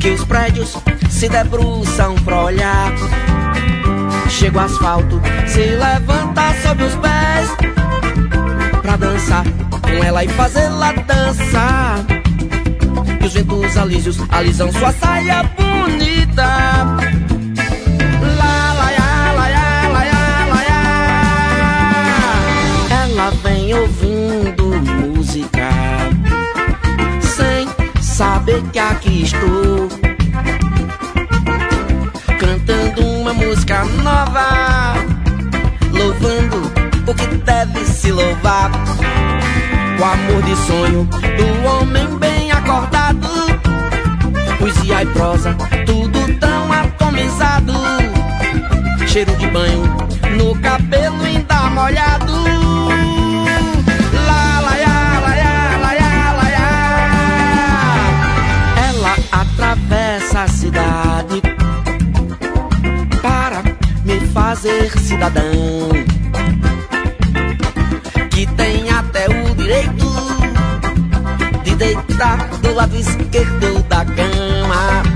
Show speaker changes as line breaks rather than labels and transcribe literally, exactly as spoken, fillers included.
que os prédios se debruçam pra olhar. Chega o asfalto, se levanta sob os pés pra dançar com ela e fazê-la dançar. E os ventos alísios alisam sua saia bonita. Lá, lá, lá, lá, lá, lá, lá, lá. Ela vem ouvindo música sem saber que aqui estou, cantando uma música nova, louvando o que deve se louvar. O amor de sonho do homem bem acordado, poesia e prosa, tudo tão atomizado. Cheiro de banho no cabelo ainda molhado. Lá, lá, lá, lá, lá, lá, lá, lá. Ela atravessa a cidade para me fazer cidadão, que tem até o direito de deitar do lado esquerdo da cama.